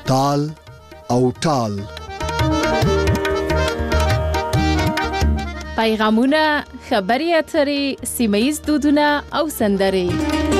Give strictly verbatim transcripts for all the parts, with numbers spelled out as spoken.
تال او ټال. پیغامونه، خبرې اترې، سیمه ییز دودونه او سندرې.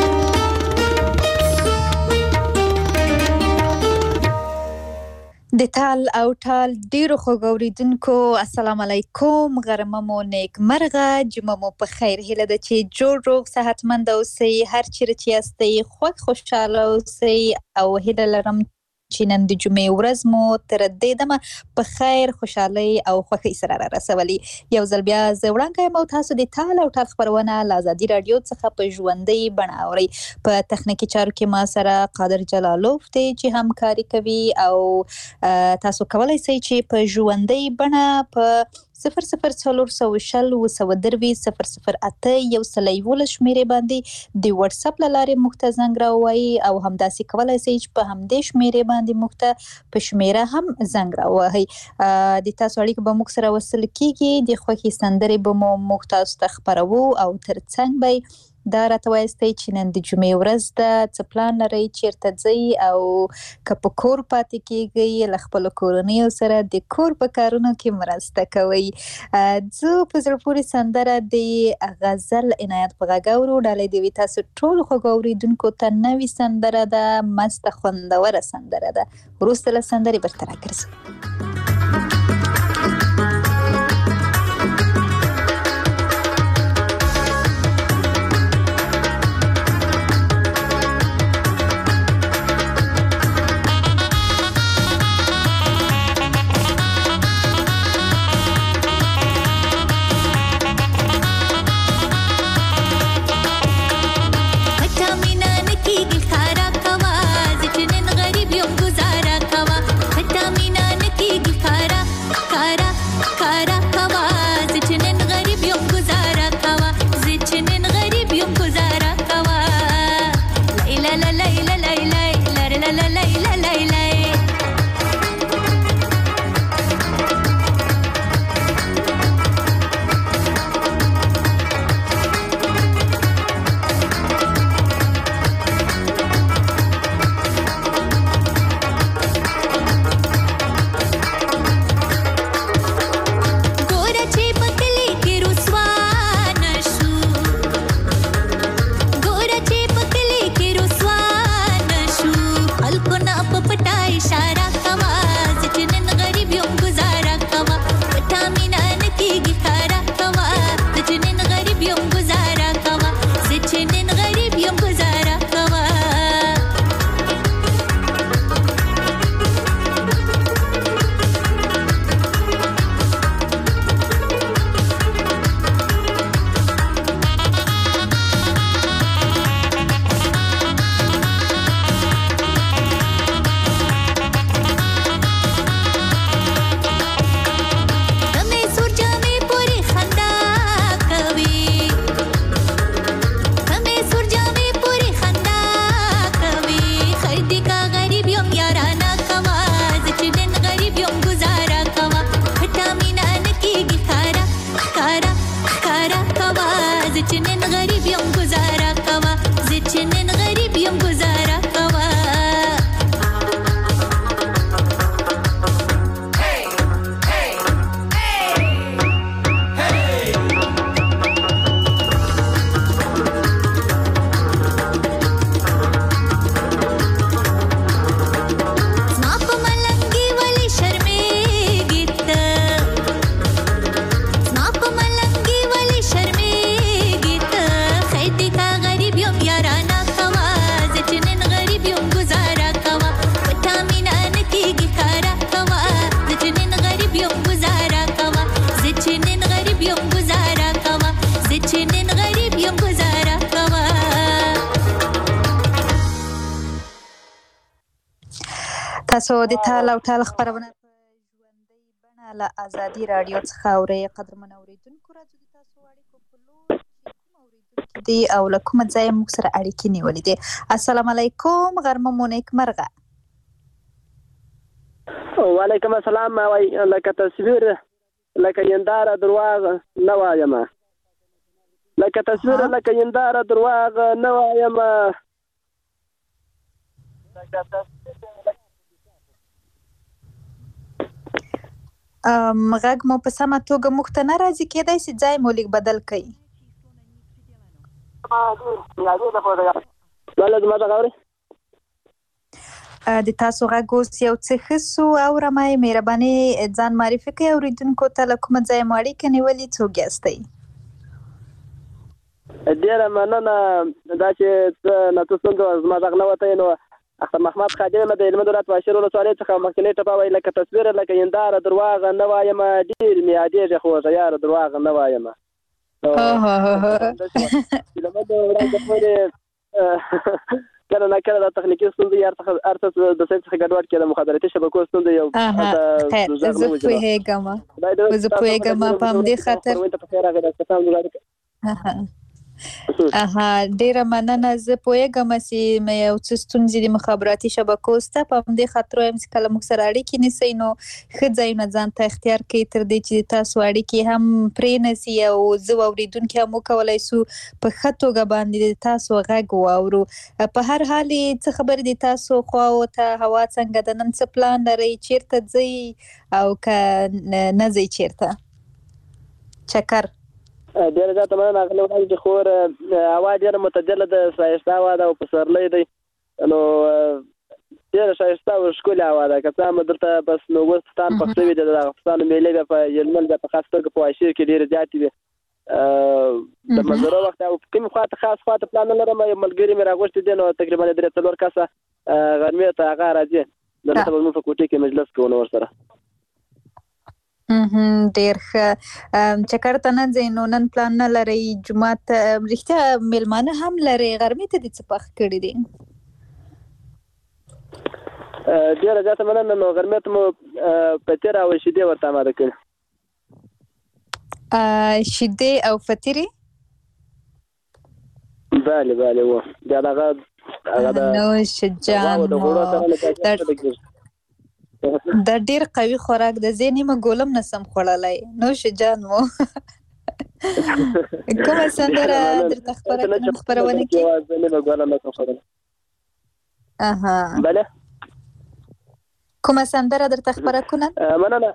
د تال او ټال ډیرو خوږو اوریدونکو السلام علیکم، غرمه مو نیک مرغه، جمعه مو په خیر. هیله ده چې جوړ روغ صحتمند اوسئ، هر چیرې چې یاستئ خوږ خوشاله اوسئ او هیله لرم چې نن د جمعې ورځ مو تر دې دمه په خیر، خوشحالۍ او خوښۍ سره را رسولي. یو ځل بیا زه وړاندې یم او تاسو د تال او ټال خپرونه له ازادي راډیو څخه په ژوندۍ بڼه اورئ. په تخنیکي چارو کې ما سره قادر جلالوف دی چې همکاري کوي او تاسو کولی شئ چې په ژوندۍ بڼه په صفر صفر څلور سوه شل اووه سوه درویشت صفر صفر اته یو سل یولس شمېرې باندې د واتساپ له لارې موږ ته زنګ راووایئ او همداسې کولی شئ چې په همدې شمېرې باندې موږ ته په شمېره هم زنګ راووهئ. د تاسو اړیکه به موږ سره وصل کېږي، د خوښې سندرې به مو موږ تاسو ته خپروو او تر څنګ به دا راته وایستئ چې نن د جمعې ورځ ده، څه پلان لرئ، چیرته ځئ او که په کور پاتې کېږئ له خپلو کورنیو سره د کور په کارونو کې مرسته کوئ. زه په زړه پورې سندره د غزل عنایت په غږ اورو. ډالۍ دې وي تاسو ټولو خوږو اورېدونکو ته. نوې سندره ده، مسته خوندوره سندره ده. وروسته له سندرې بیرته راګرځو. تاسو د تال او ټال خبرونه په ژوندۍ بڼه له ازادي راډیو څخه اورئ. قدرمن اورېدونکو، راځو د تاسو اړیکو په لور چې کوم اورېدونکي دي او له کومه ځایه موږ سره اړیکې نیولې دي. السلام علیکم، غرمه مو نیک مرغه. وعلیکم السلام. وای لکه تصویر لکه ینداره درواغ نه وایم، لکه تصویر لکه ینداره درواغ نه وایم، لکه تصویر غږ مو په سمه توګه موږ ته نه راځي، کېدای شي ځای مو لږ بدل کړئ. د تاسو غږ اوس یو څه ښه سو. اورم یې، مهرباني ځان معرفي کړئ اورېدونکو ته، له کومه ځایه مو اړیکه نیولې، څوک یاستئ؟ ډېره مننه. دا چې ته نه ته څنګه زما غږ نه وتی، نو اختر محمد خادم یم د هلمند ولایت واشر ولسوالۍ څخه مخکینۍ ټپه وایي لکه تصویر لکه هنداره درواغه نه وایم، ډېر مې یادېږي خوږه یاره درواغه نه وایم. کله نه کله د تخنیکي ستونزې یا هر څه د سایت څخه ګډوډ کېده، مخابراتي شبکو ستونزې یو خیر زه پوهېږم زه پوهېږم په همدې خاطر اها ډیره مننه. زه پوهېږم چې یو څه ستونزې د مخابراتي شبکو شته، په همدې خاطر وایم چې کله موږ سره اړیکې نیسئ نو ښه ځایونه ځان ته اختیار کړئ تر دې چې تاسو اړیکې هم پرې نه سي او زه واورېدونکي هم وکولی سو په ښه توګه باندې د تاسو غږ واورو. په هر حال څه خبرې د تاسو خواو ته، هوا څنګه ده، نن څه پلان لرئ، چیرته ځئ او که نه ځئ چیرته چکر؟ ډېره زیاته مننه اغلې وړاندې چې خور هوا ډېره معتدله ده، ښایسته هوا ده او پسرلی دی، نو ډېره ښایسته او ښکلې هوا ده. که څه هم دلته بس نو اوس ستان پخ شوي دي، د هغه پښتانو مېلې بیا په هلمند بیا په خاص توګه په واشیر کې ډېرې زیاتې وي. د منظرو وخت او کومې خوا ته خاص خوا ته پلان نه لرم، یو ملګري مې راغوښتي دي، نو تقریبا درې څلور کسه غرمې ته هغه راځي، دلته به زموږ په کوټې کې مجلس کوو نو ورسره. ډېر ښه. چکر ته نه ځئ نو نن پلان نه لرئ، جومات ته رښتیا میلمانه هم لرئ، غرمې ته دې څه پخ کړي دي؟ ډېره زیاته مننه. نو غرمې ته مو فطیر او شیدې ورته اماده کړي. شیدې او فطیرې؟ بله بله و بیا دغه نوش جان دا ډېر قوي خوراک ده، زه نیمه ګولم نسم خوړلی. نوش جان مو کومه سندره درته خپرونه کې؟ اها بله کومه سندره درته خپره کنن؟ مننه.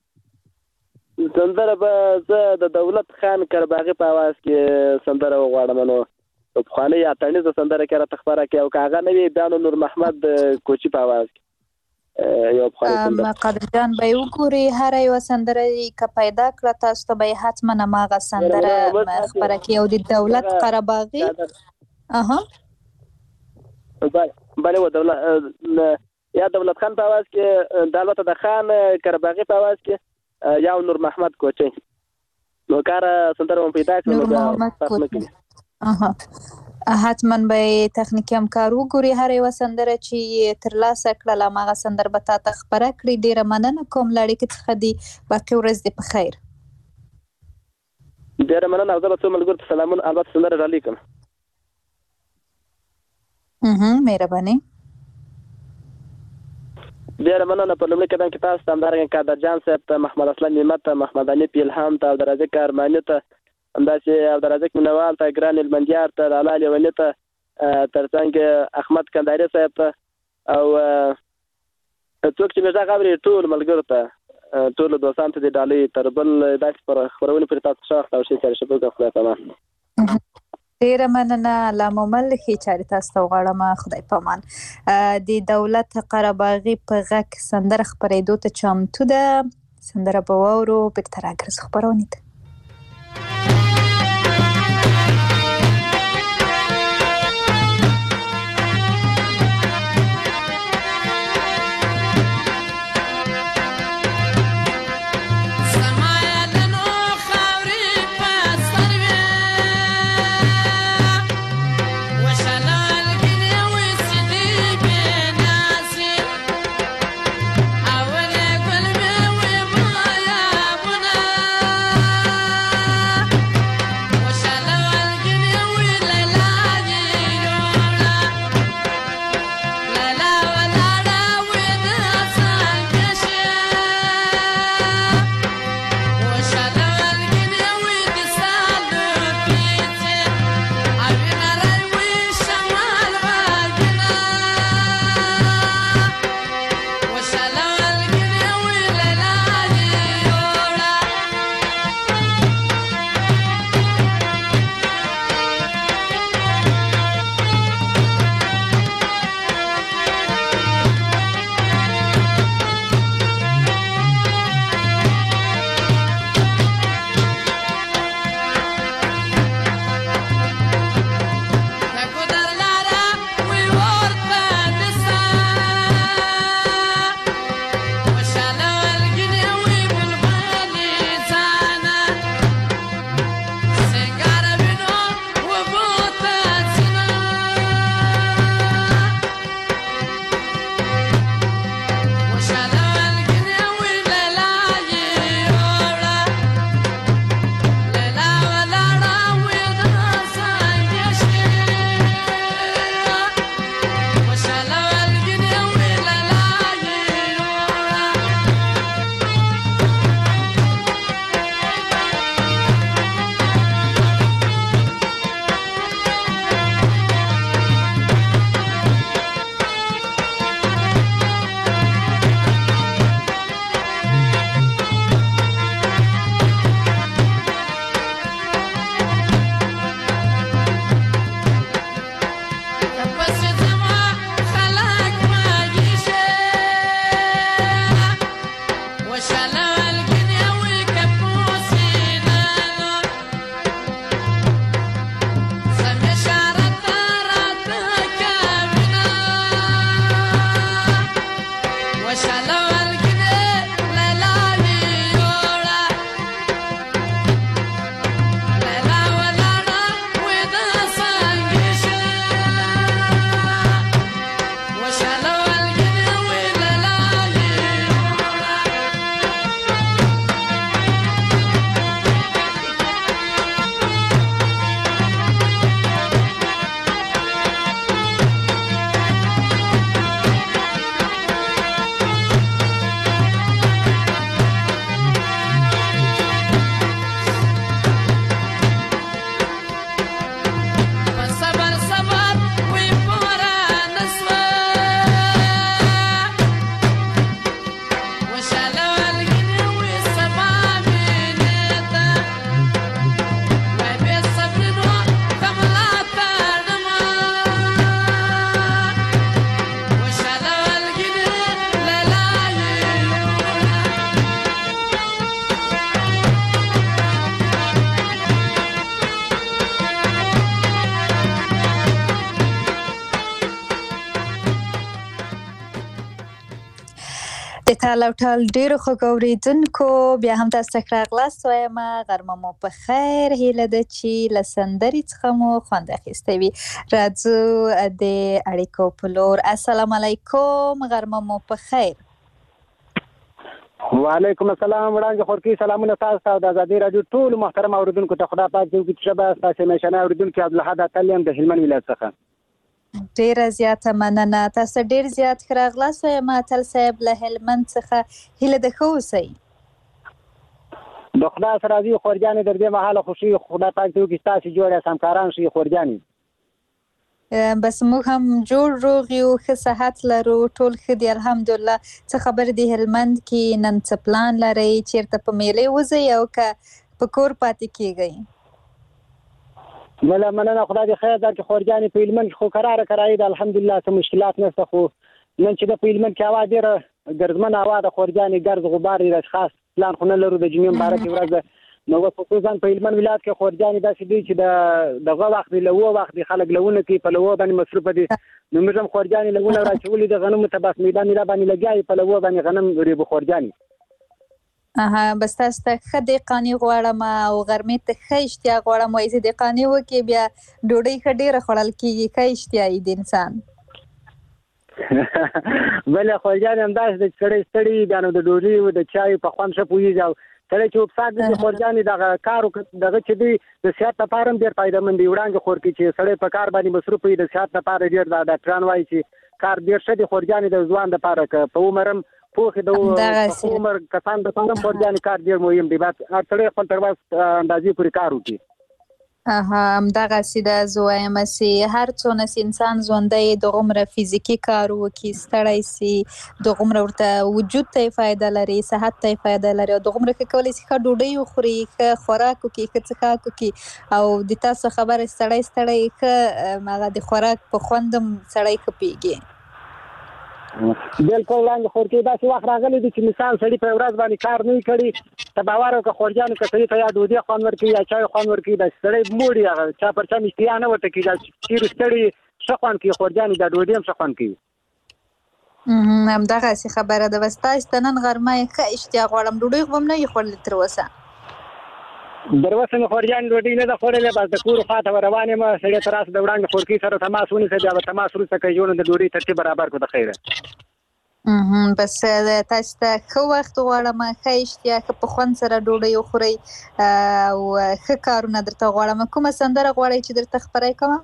سندره به زه د دولت خان کرباغي په اواز کې سندره وغواړم، نو پخوانۍ اتڼیزه سندره کې راته خپره کړي، او که هغه نه وي بیا نو نور محمد کوچي په اواز کې یو پخوانۍ سندره. قادر جان به یې وګوري، هره یوه سندره که پیدا کړه تاسو ته به یې حتما هماغه سندره خپره کړي. او د دولت قرهباغي اها بله و دولت یا دولت خان په اواز کې، د البته د خان کرهباغي په اواز کې یا نور محمد کوچي، نو کاره سندره مو پیدا کړه نور محمد کوچي. اها حتما به تخنیکي همکار وګوري، هر یوه سندره چې ترلاسه کړله هماغه سندره به تا ته خپره کړي. ډېره مننه کوم له اړیکې څخه دي، باقي ورځ دې په خیر. ډېره مننه. او زه به څو ملګرو ته سلامونه البته سندره رالیکم. مهرباني. ډېره مننه. په لومړي قدم کې تاسو ته همدارنګه قادر جان صاحب ته، محمد اسلم نعمت ته، محمد حنیف الهام ته، عبدالرزاق ارماني ته، همداسې عبدالرزاق مینوال ته، ګران المندیار ته، لالا لیوني ته، تر څنګ احمد کنداري صاحب ته، او څوک چې مې غږ اوري ټول ملګرو ته، ټولو دوستانو ته د ډالۍ تر بل داسې پر خپرونې پورې تاسو ښه وخت او ښې چارې شپه وکړه. خدای پامان. ډېره مننه. الله مو مل ښې چارې تاسو ته وغواړم. خدای پامان. د دولت قرهباغي په غږ سندره خپرېدو ته چمتو ده. سندره به واورو، بېرته راګرځو خپرونې ته. I د تال او ټال ډیرو خوږ اورېدونکو بیا هم تاسو ته راغلاست وایم غرمه مو په خیر هیله ده چې له سندرې څخه مو خوند اخیستی وي. راځو د اړیکو په لور. السلام علیکم، غرمه مو په خیر. وعلیکم السلام. وړاندې خورکي سلامونه تاسو ته د ازادي راډیو ټول محترم اوریدونکو ته. خدا پاک دې وکړي چې شبه تاسو مشانه اوریدونکو عبدالحد اتلیم د هلمند ولایت څخه ډیره زیاته مننه. تاسو ډیر زیات ښه راغلاست وایم اتل صاحب له هلمند څخه. هیله ده ښه اوسئ. د خدای سره راضي خورجانې در دې مهاله خوشي خدا پاک دې وکړي تاسو جوړ یاست همکاران شي خورجانې. بس موږ هم جوړ روغ یو، ښه صحت لرو، ټول ښه دي الحمدلله. څه خبر دی هلمند کې نن څه پلان لرئ؟ چیرته په میلې وځئ او که په کور پاتې کیږئ؟ بله مننه، خدای دې خیر درکړي خورجانې. په هلمند کې خو کراره کرایي ده الحمدلله، څه مشکلات نشته. خو نن چې ده په هلمند کې هوا ډېره ګرځمنه هوا ده خورجانې، ګرد غبار دی، خاص پلان خو نه لرو. د جمعې مبارکې ورځ ده نو خصوصا په هلمند ولایت کې خورجانې داسې دی چې د دغه وخت دی له اوه وخت دی خلک لونه کوي، په لوه باندې مصروفه دي. نو موږ هم خورجانې لونه راچولي د غنمو ته بس میله میله باندې لګیا یو، په لوه باندې غنم ریبو خورجانې. اها بس تاسو ته ښه دهقاني غواړم او غرمې ته ښه اشتیا غواړم. وایي چې دهقاني وکړي بیا ډوډۍ ښه ډېره خوړل کېږي، ښه اشتیا یي د انسان. بله خورجانې همداسې ده چې سړی ستړي بیا نو د ډوډۍ د چایو په خوند ښه پوهېږي. او سړی چې وبسات دي خورجانې دغه کار دغه چې دی د صحت لپاره هم ډېر فایدهمند دی. وړاندې خورکي چې سړی په کار باندې مصروف وي د صحت لپاره ډېر د ډاکټران وایي چې کار ډېر ښه دی خورجانې د ځوان لپاره. که په عمر هم پوخ د عمر کسان لپاره هم خورجانې کار ډېر مهم دی. باید هر سړی خپل تر وس اندازې پورې کار وکړي. اها همدغسې ده. زه وایم چې هر څونه چې انسان ژوندی دغومره فزیکي کار وکړي ستړی سي دغومره ورته وجود ته یې فایده لري، صحت ته یې فایده لري، او دغومره ښه کولی شي ښه ډوډۍ وخوري، ښه خوراک وکړي، ښه څښاک وکړي. او د تاسو خبره سړی ستړی ښه هغه د خوراک په خوند هم سړی ښه پوهېږي. بلکل وړاندې خورکي داسې وخت راغلی دی چې مثال سړي په ورځ باندې کار نه وي کړی، ته باور وکړه خورجانې که سړي ته یا ډوډۍ خوند ورکوي یا چای خوند ورکوي داسې سړی موړي هغه چا پر چا اشتها نه ورته کوي. دا چیرې ستړي ښه خوند کوي خورجانې، دا ډوډۍ هم ښه خوند کوي. همدغسې خبره ده. بس تاسو ته نن غرمه یې ښه اشتیا غواړم. ډوډۍ خو به هم نه وي خوړلې تر اوسه؟ در اوسه مې خورجانې ډوډۍ نه ده خوړلې، بس د کور خوا ته روان یم. سړی ته راسه د وړاندې خورکي سره تماس ونیسه، بیا به تماس وروسته کوي ژوند د ډوډۍ ترتیب برابر کړو. د خیره بس تاسو ته ښه وخت غواړم، ښه اشتیا، ښه په خوند سره ډوډۍ وخورئ او ښه کارونه درته غواړم. کومه سندره غواړئ چې درته خپره کړم؟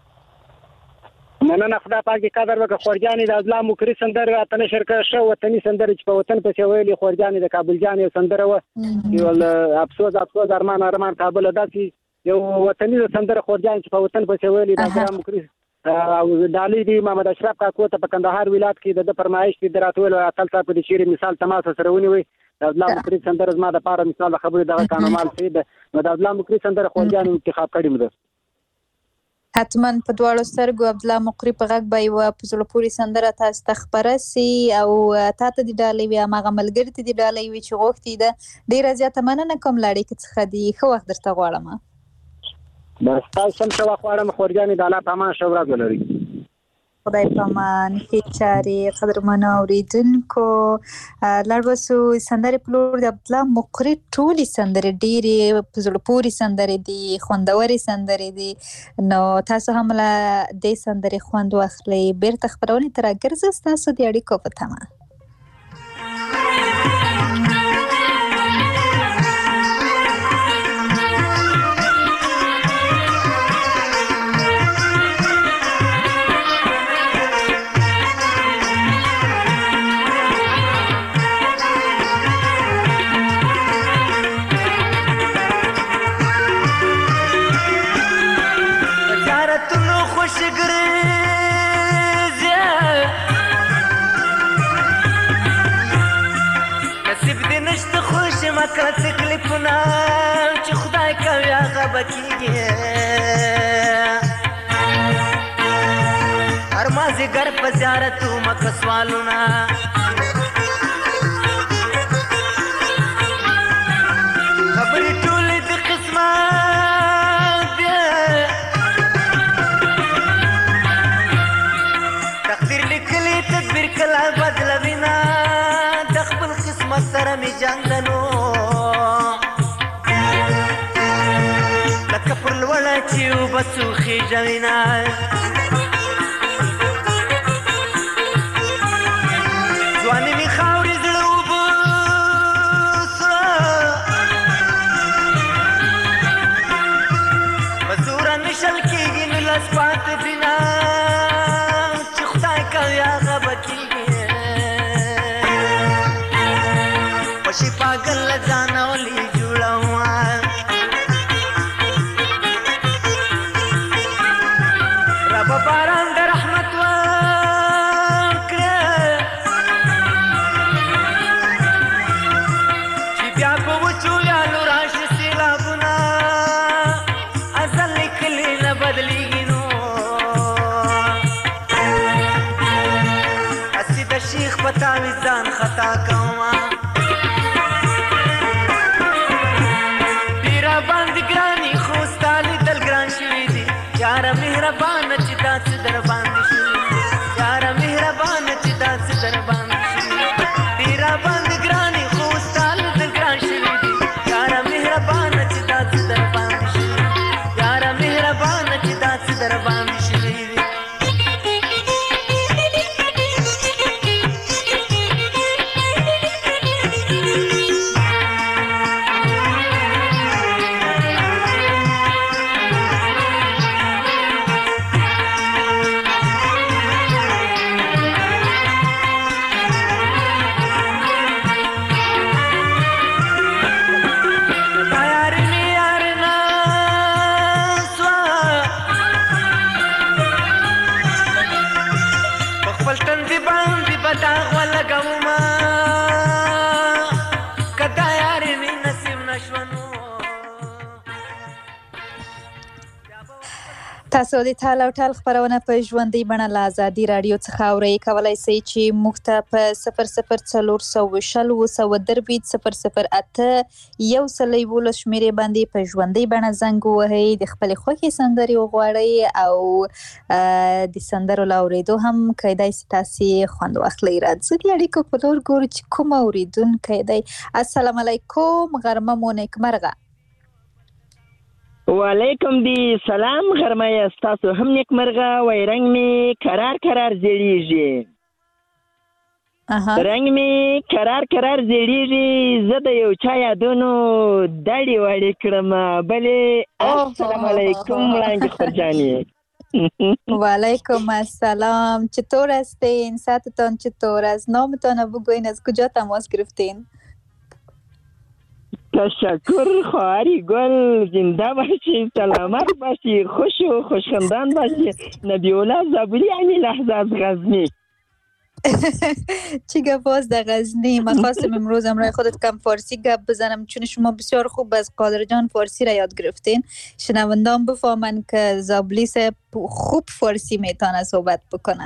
مننه، خدای پاک دې قدر وکړه خورجانې. د ازلا مکري سندرې راته نشر کړه، ښه وطني سندرې چې په وطن پسې ویلې خورجانې. د کابل جان یو سندره وه چې افسوس افسوس ارمان ارمان کابل، داسې یو وطني سندره خورجانې چې په وطن پسې ویلې د ازلا مکري او ډالۍ دی محمد اشرف کاکو ته په کندهار ولایت کې د ده فرمایش دی. د راته ویل اتل صاحب په دې شعر مثال تماس سره ونیوئ. د عبدالله مکري سندره زما دپاره مثال د خبرې دغه کانومال سید ده. نو د عبدالله مکري سندره خورجانې انتخاب کړې مو ده. حتما په دواړو سترګو عبدالله مقري په غږ به یوه په زړه پورې سندره تاسو ته خپره سي او تا ته دې ډالۍ وي، هماغه ملګري ته دې ډالۍ وي چې غوښتي ده. ډېره زیاته مننه کوم له اړیکې څخه دي. ښه وخت درته غواړم. بس تاسو هم ښه وخت غواړم خورجانې. د الله په امان ښه ورځ ولرئ. خدای په امان. ښې چارې قدرمنو اورېدونکو. لاړ به سو سندرې په لور. د عبدالله مقري ټولې سندرې ډېرې په زړه پورې سندرې دي، خوندورې سندرې دي. نو تاسو هم له دې سندرې خوند واخلئ. بېرته خپرونې ته راګرځه ستاسو د اړیکو په تمه. کله تکلیفونه چې خدای کوي هغه به کېږي. هر مازدیګر په زیارت ومکه سوالونه خبرې ټولې د قسمت دي. تقدیر لیکلي تدبیر کله بدلوي نه. د جنګلو لکه پر لوړه چې اوبه څوخي ژوینه ځواني مې خاورې زړه اوبه سوه په زوره نشل کېږي نولس پاتې دینه چې خدای کوي هغه به کېږي خوشي پاګل له ځانه ولې جوړوه ربه باران د رحمت وکړه چې بیا په وچو ویالو راشي سیلابونه ازل لیکلي نه بدلېږي نو هسې د شیخ په تعویض ځان خطا کومه پیره باندې ګراني خو ستا لیدل ګران شوي دي یاره مهربانه چې دا څه در باندې شوي یاره مهربانه چې دا څه در باندې شوي پیره باندې ګراني خو ستا لیدل ګران شوي دي یاره مهربانه چې دا څه در باندې شوي یاره مهربانه چې دا څه در باندې شوي دي تاسو د تال او ټال خبرونه په ژوندۍ بڼه له ازادي راډیو څخه اورئ کولی شئ چې موږ ته په صفر صفر څلور سوه شل اووه سوه درویشت صفر صفر اته یو سل یولس شمېرې باندې په ژوندۍ بڼه زنګ ووهئ د خپلې خوښې سندرې وغواړئ او د سندرو له اورېدو هم کیدای شي تاسې خوند واخلئ. راځئ د اړیکو په لور ګورو چې کوم اورېدونکی دی. السلام علیکم، غرمه مو نیکمرغه. وعلیکم دی سلام، غرمه یې ستاسو هم نیکمرغه. وای رنګ مې کرار کرار زیړیږي رنګ مې کرار کرار زیړیږي زه د یو چا یادونو دړې وړې کړم بلې. السلام علیکم وړانګې خورجانې. وعلیکم السلام، چطور هستین؟ ساعتتان چطور است؟ نامتان رو بگوین، از کجا تماس گرفتین؟ تشکر خواهری گل، زنده باشی، سلامت باشی، خوش و خوشخندان باشی. نبیولا زبوری همین لحظه از غزنی. چی گپ است در غزنی؟ من خواستم امروز امرای خودت کم فارسی گپ بزنم چون شما بسیار خوب از قادر جان فارسی را یاد گرفتین. شنوندان بفهمن که زابلی صاحب خوب فارسی میتونه صحبت بکنه.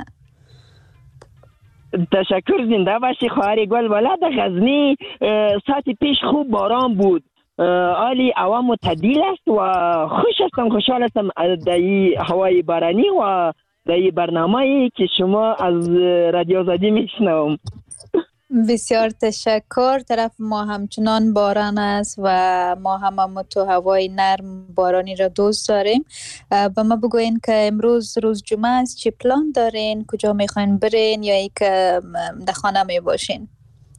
تشکر، زنده باشی خواهری گل. والا در غزنی ساعت پیش خوب باران بود، حالی هوا معتدل است و خوش هستم، خوشحال هستم در این هوای بارانی و در این برنامه‌ای که شما از رادیو آزادی میشنوم. بسیار تشکر. طرف ما همچنان باران است و ما هم, هم تو هوای نرم بارانی را دوست داریم. با ما بگوین که امروز روز جمعه است، چه پلان دارین؟ کجا میخواین برین یا ای که در خانه می باشین؟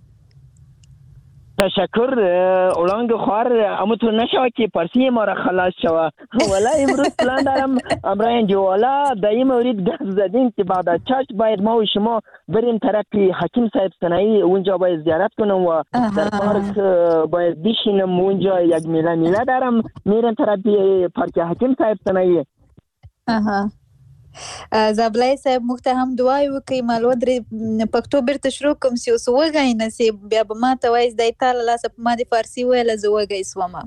تشکر اولانگ خوار، اما تو نشوه که پرسی ما را خلاص شوه. والا امروز پلان دارم امرای اینجا والا در این مورد گفت زدیم که بعد از چشت باید ما و شما بریم طرف حکیم صاحب سنایی، اونجا باید زیارت کنم و در پارک باید بشینم. اونجا یک میله میله دارم، میرم طرف پارک حکیم صاحب سنایی. آها زابلای صاحب موږ ته هم دعای وکړئ. مالو درې پښتو بیرته شروع کوم چې اوس وږی نسې بیا به ما ته وایي دی تا له لاسه په ما د فارسي ویله زه وږی سومه.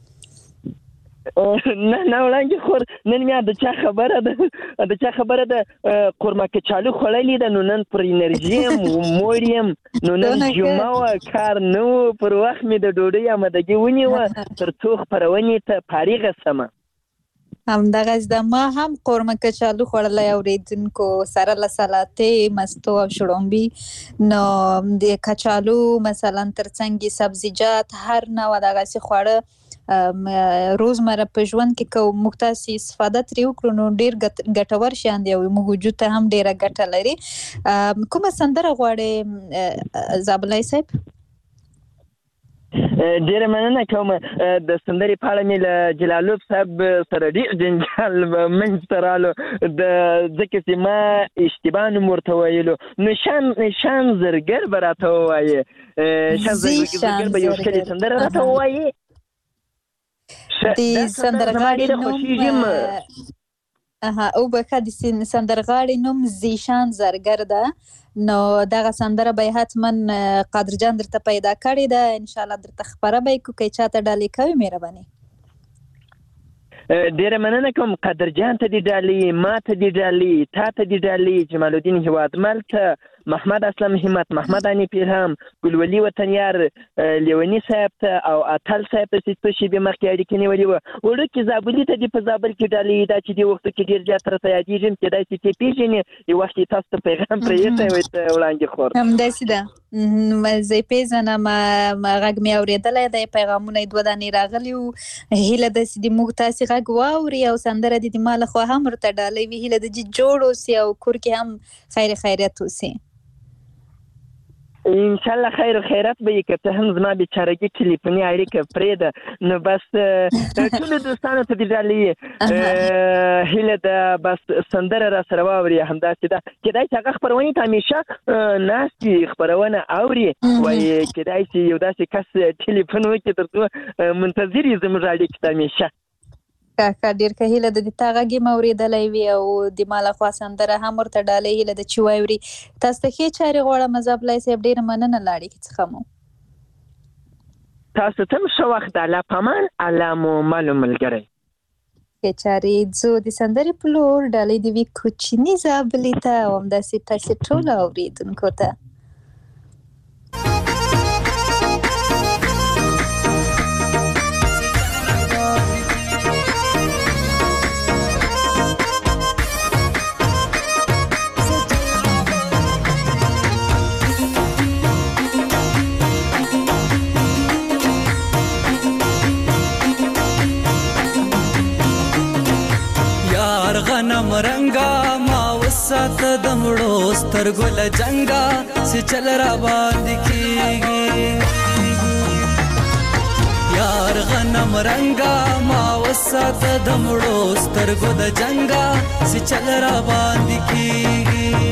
نه نه وړانګې خور، نن مې د چا خبره ده د چا خبره ده قورمه کچالو خوړلې ده، نو نن پر انرژي یم موړ یم، نو نن جمعه وه، کار نه و، پر وخت مې د ډوډۍ آمادګي ونیوه تر څو خپرونې ته فارغه سمه. همدغه زده ما هم قورمه کچالو خوړلی اوریدونکو سره له سلاتې مستو او شړومبي. نو د کچالو مثلا ترڅنګ سبزیجات هر نوع دغسې خواړه روزمره په ژوند کې که موږ تاسې استفاده ترې وکړو نو ډېر ګټور شیان دی او موږ وجود ته هم ډېره ګټه لري. کومه سندره غواړې زابلای صاحب؟ ډیره مننه کوم. د سندرې په اړه مې له جلالوف صاحب سره ډېر جنجال منځته رالو د ځکه چې ما اشتباه نوم ورته ویلو. نو شان شان زرګر به راته ووایې، شان زرګر به یو ښکلې سندره راته ووایې. د سندرغاړي نوم او بخه د سندرغاړي نوم زیشان زرګر ده. نو دغه سندره به حتما قادر جان درته پیدا کړې ده، ان شاء الله درته خبره به کو کې چاته ډالۍ کوي. مهرباني. ډیره مننه کوم. قادر جان ته دې ډالۍ، ما ته دې ډالۍ، تا ته دې ډالۍ، جمال الدین هیوادمل ته، محمد اسلم همت، محمد انی پیرهم، ګلولي وطنیار، لیونی صاحب ته او اتل صاحب ته چې څو شېبې مخکې اړیکې نیولې وه. وړوکي زابلي ته دې په زابل کې ډالۍ، دا چې دې وختو کې ډېر زیات راته یادېږي، کېدای شي چې پېژنې یو وخت یې تاسو ته پیغام پرې ایښی وی ته وړانګې خور. همداسې ده، زه یې پېژنم، غږ مې اورېدلی دی، پیغامونه یې دوه دانې راغلي وو. هیله ده چې د موږ تاسې غږ واوري او سندره دې د ما لخوا هم ورته ډالۍ وي. هیله ده چې جوړ اوسي او کور کې هم خیر خیریت اوسي. انشاءالله خیر و خیرات به یې که څه هم زما بېچارګي ټلیفوني اړیکه پرېږده. نو بس ټولو دوستانو ته دې ډالۍ هیله ده، بس سندره را سره واوري. همداسې ده، کېدای شي هغه خپرونې ته همیشه ناست وي، خپرونه اوري، وایي کېدای شي یو داسې کس ټلیفون وکړي تر څو منتظر یې زموږ اړیکې ته همیشه. ښه ډېر ښه. هیله ده د تا غږ یې م اورېدلی وي او د ما لخوا سندره هم ورته ډالۍ. هیله ده چې واوري. تاسو ته ښې چارې غواړم زابلای صاحب. ډېره مننه له اړیکې څخه مو. تاسو ته هم ښه وخت. الله پامان، الله مو مل و ملګری. ښې چارې. ځو د سندرې په لور. ډالۍ دې وي کوچني زابلي ته او همداسې تاسې ټولو اورېدونکو ته. غنم رنگا ما وسات د مړو سترګو له جنگا سي چل را باندې کیږي. یار غنم رنگا ما وسات د مړو سترګو د جنگا سي چل را باندې کیږي.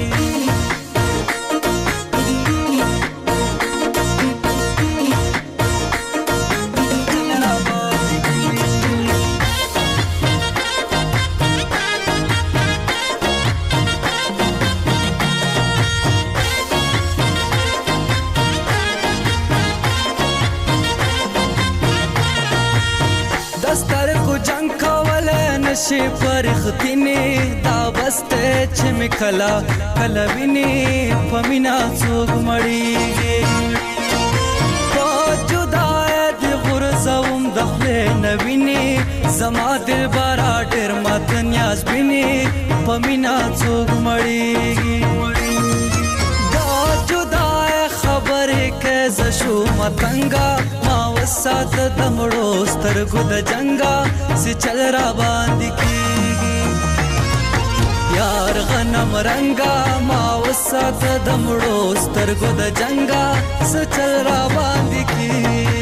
شي پرختینه دا بسته چې می کلا کلا ویني پمینا څوک مړیږي. په جدای د غرزوم د خپل نویني زما دل بارا ډېر مات نیاز ویني پمینا څوک مړیږي. دا جدای خبرې کې ز شو متنګا ما وسات د مړو سترګو د جنگا سي چل را باندې کیږي. یار غنم رنگا ما وسات د مړو سترګو د جنگا سي چل را باندې کیږي.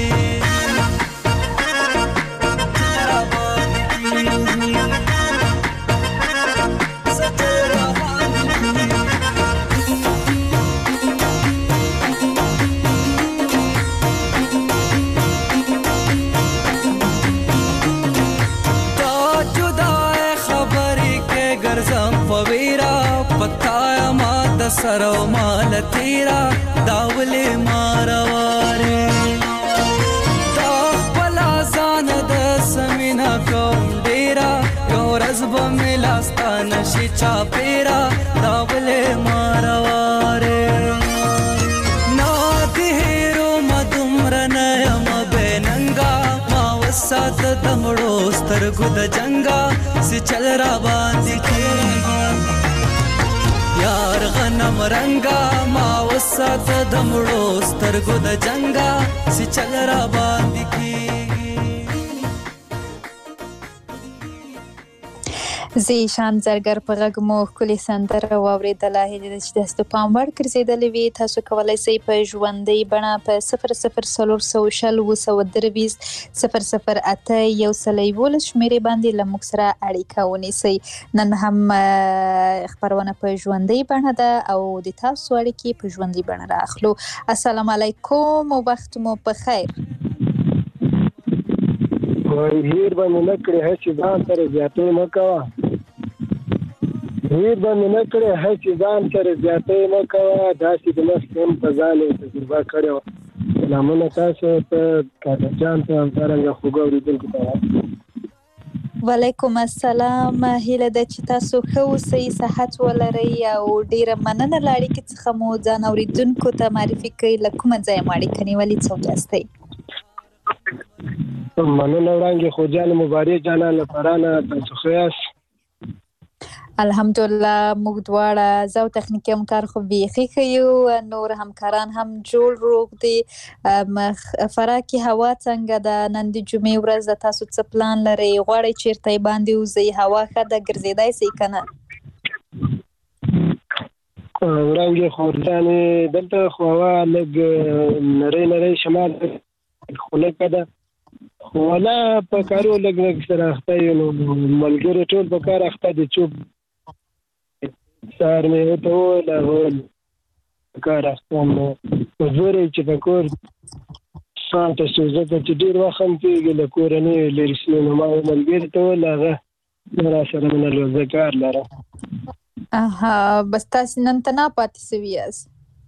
سرو مال تیرا داولې مارواره دا خپل ځان د سمینا کوم ډیرا یو رزب ملاستان شي چا پیرا داولې مارواره نا دهرو مدمر نه م بننګا ما وسات د مړو سترګو د جنگا سی چل را باندې کیږي یار غنم رنگا ما وسات د مړو سترګو د جنگا سی چل را باندې کیږي زی شان زرګر په غږ مو ښکلې سندره واورېدله. هیله ده چې تاسو ته پام وړ ګرځېدلې وي. تاسو کولی شئ په ژوندۍ بڼه په صفر صفر څلور سوه شل اووه سوه درې ویشت صفر صفر اته یو سل یولس شمېرې باندې له موږ سره اړیکه ونیسئ. نن هم خپرونه په ژوندۍ بڼه ده او د تاسو اړیکې په ژوندۍ بڼه رااخلو. السلام علیکم او وخت مو په خیر. هیر باندې نه کړې هسې ځان سره زیاتې مه کوه هیر باندې نه کړې هسې ځان سره زیاتې مه کوه داسې د مخکې هم په ځان یې تجربه کړې وه. سلامونه تاسو ته کاکا جان ته همدارنګه خوږو اورېدونکو ته. وعلیکم السلام. هیله ده چې تاسو ښه اوسئ، صحت ولرئ او ډیره مننه له اړیکې څخه مو ځان اورېدونکو ته معرفي کړئ. له کومه ځایه مو اړیکه نیولې، څوک یاستئ؟ مننه وړاندې خوجان مبارک جانان له فرانه. تاسو ښه یاست؟ الحمدلله موږ دواړه زه او تخنیکي همکار خو بیخي ښه یو، نور همکاران هم جوړ روغ دي. فراه کې هوا څنګه ده؟ نن د جمعې ورځ ده، تاسو څه پلان لرئ؟ غواړئ چیرته یې باندې وځئ؟ هوا ښه ده، ګرځېدای شئ که نه؟ وړاندې خوجانې دلته خو هوا لږ نری نری شمال خو لږه ده، خو ولا په کارو لږ لږ سره اخته یو. نو ملګري ټول په کار اخته دي. چوپ سهار مې ورته وویل هغه په کار اخته یم. نو زور یې چې په کور ته شو، ځکه چې ډېر وخت هم کېږي له کوره نه یې لرې شوي. نو ما ملګري ته وویل هغه نه راسره منل وه، زه کار لرم. اها، بس تاسې نن تنها پاتې شوي یاست؟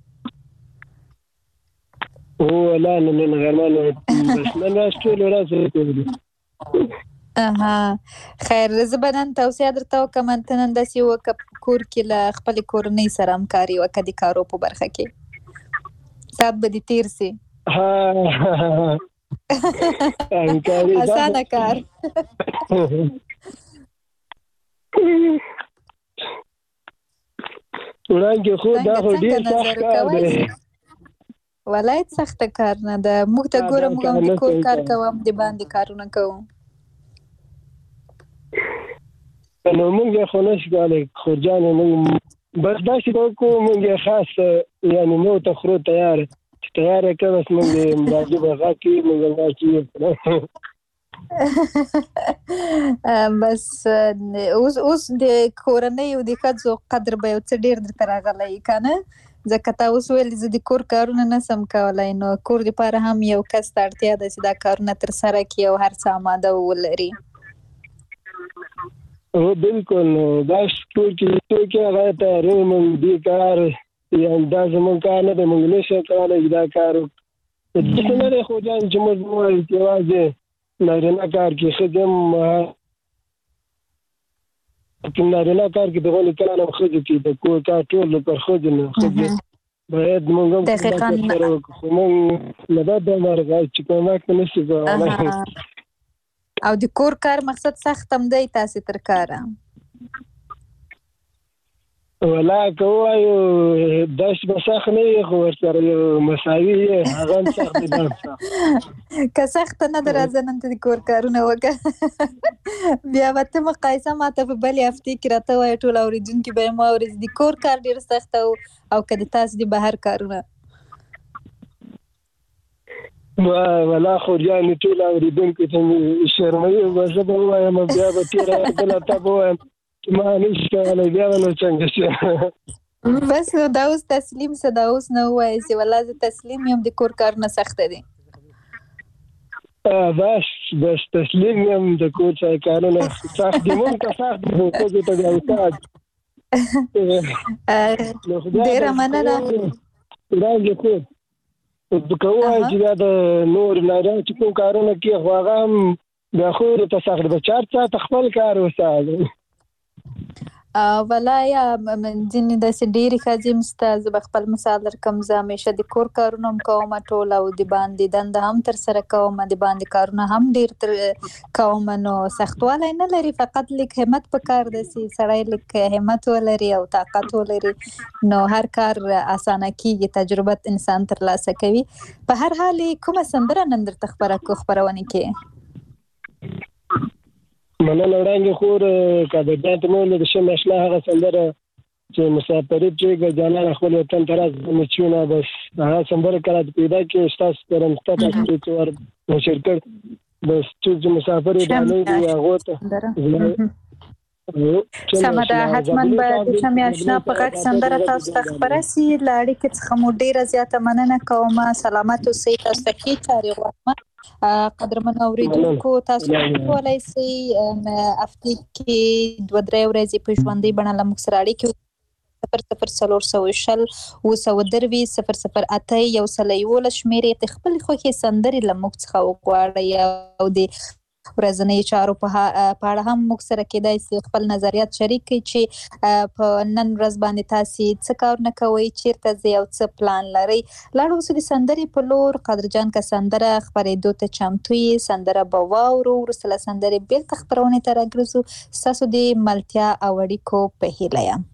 هو لا نن غرمه بس نن راز ټول ورځ کوي. اها، خیر. زه به نن توصیه درته وکړم ته نن داسې وکړه په کور کې له خپلې کورنۍ سره همکاري وکړه د کارو په برخه کې، ساعت به دې تېر سي. اسانه کار. وړاندې خو دا خو ډېر سخت کار دی. ولایت سخته کار نه ده. موږ ته ګوره، موږ هم د کور کار کوو، هم د باندې کارونه کوو. نو موږ یې خو نشو کولی خوجانې، موږ بس داسې به وکړو، موږ یې خاص یعنې مو ته خرو تیار چې تیار یې کړه، بس موږ یې راځو به غږ کړي، موږ یې غږ کړي. بس اوس د کورنۍ او د ښځو قدر به یو څه ډېر درته راغلی که نه؟ ځکه تا اوس ویل زه د کور کارونه نسم کولی، نو کور دپاره هم یو کس ته اړتیا ده چې دا کارونه ترسره کړي او هر څه اماده ولري. هو بالکل. نو دا کور کې څوک یې هغه تیاروي، موږ دې کار یعنې دا زموږ کار نه دی، موږ نشو کولی چې دا کار وکړو. داسې نه دی خوجان چې موږ ووایو چې یوازې نارینه کار کې ښځې هم نارینه کار کې د غونې کار هم ښځې کې د کور کار ټول پر ښځې نه ښځې باید موږ هم سره وکړو. خو موږ له دا ډمرغه چې کومک نه شي کولی. او د کور کار مقصد سخت هم دی تاسې تر کاره؟ ولا که ووایو داسې به سخت نه وي، خو ورسره یو مساوي یې، هغه هم سخت دی، دا هم سخت. که سخته نه ده راځه نن ته د کور کارونه وکړه. بیا به ته مقایسه ماته په بلې هفتې کې راته وایه، ټول اورېدونکي به یې واوري چې د کور کار ډېر سخت او او که د تاسې د بهر کارونه. ولا خوجانې ټول اورېدونکو ته مې شرموي، به زه به ووایم بیا به تېره بله ته به ووایم ما نشي کولی، بیا به نو څنګه شي. بس نو دا اوس تسلیم شه، دا اوس نه ووایې چې والله زه تسلیم یم د کور کارونه سخته دي. بس بس تسلیم یم د کور څخه کارونه سخت دي، موږ ته سخت دي، خو ښځو ته بیا استاد. ډېره مننه. وړاندې خو که ووایو چې بیا د نور نارینه چې کوم کارونه کوي، خو هغه هم بیا ښځو ته سخت دی. به چار ساعته خپل کار وساتو. ولای ځینې داسې ډېرې ښځې مسته زه به خپل مثال درکړم زه همیشه د کور کارونه هم کوم ټول او د باندې دنده هم ترسره کوم د باندې کارونه هم ډېر تر کوم نو سختوالی نه لري فقط لږ همت پکار دی چې سړی لږ همت ولري او طاقت ولري نو هر کار اسانه کېږي تجربه انسان ترلاسه کوي په هر حال کومه سندره نن درته خپره کړو خپرونې کې مننه وړاندې خور کده ته مو له شمه اشنا هغه سندره چې مسافرت چې جانان خپل وطن ته راځي مچونه بس هغه سندره کړه پیدا کې استاد پرمسته تاسو ته ور شرکت بس چې مسافر دی نه هغه ته سمدا حتمن به د شمه اشنا په غږ سندره تاسو ته خبره سي لاړې کې څخه مو ډیره زیاته مننه کوم سلامت اوسئ تاسو ته کی چاري غواړم قدرمن اوریدونکو تاسو کولای شئ هفته کې دوه درې ورځې په ژوندۍ بڼه له موږ سره اړیکه صفر صفر څلور سوه شل اوه سوه درویشت صفر صفر اته یو سل یولس شمېرې ته خپلې خوښې سندرې له موږ څخه وغواړئ او د ورځنۍ چارو په اړه هم موږ سره کېدای شي خپل نظریات شریک کړئ چې په نن ورځ باندې تاسو څه کارونه کوئ چیرته ځئ او څه پلان لرئ لاړ اوسو د سندرې په لور قدرجان که سندره خپرېدو ته چمتو یې سندره به واورو وروسته له سندرې بېرته خپرونې ته راګرځو ستاسو د ملتیا او اړیکو په هیله یم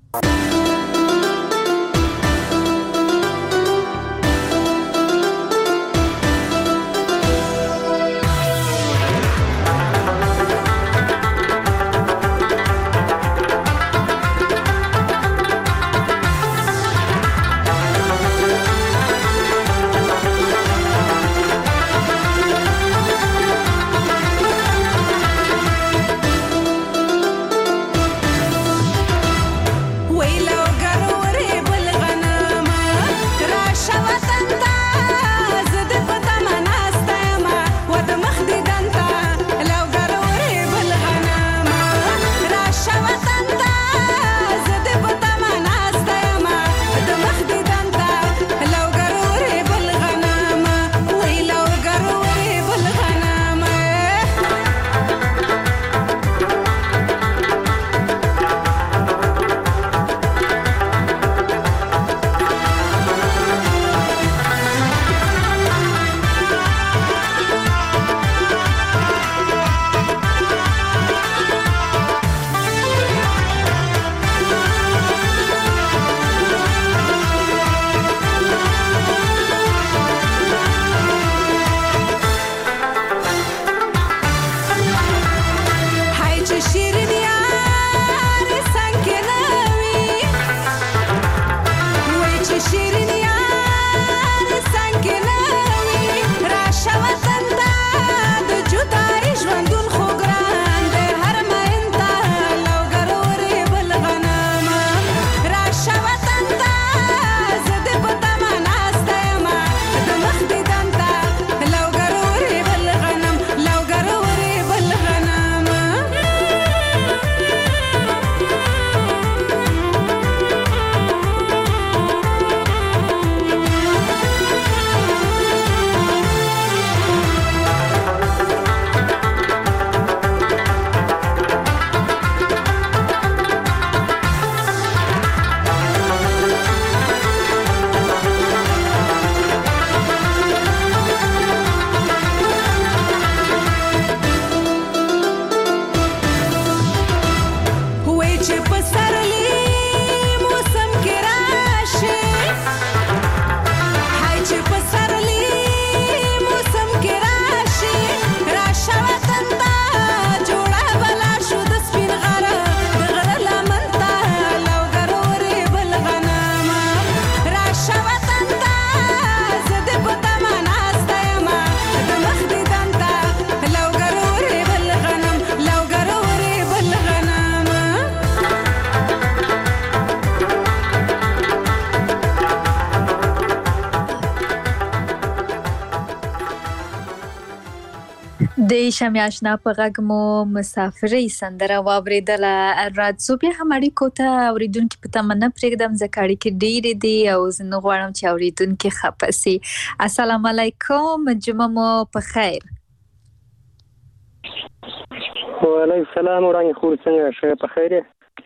د شمع آشنا په غږ مو مسافرۍ سندره واوریدله راځو بیا هم اړیکو ته اوریدونکي په تمه نه پرېږدم ځکه اړیکې ډېرې دي او زه نه غواړم چې اوریدونکي خفه سي. السلام علیکم جمعه مو په خیر. وعلیکم السلام ورحمة الله څنګه شه په خیر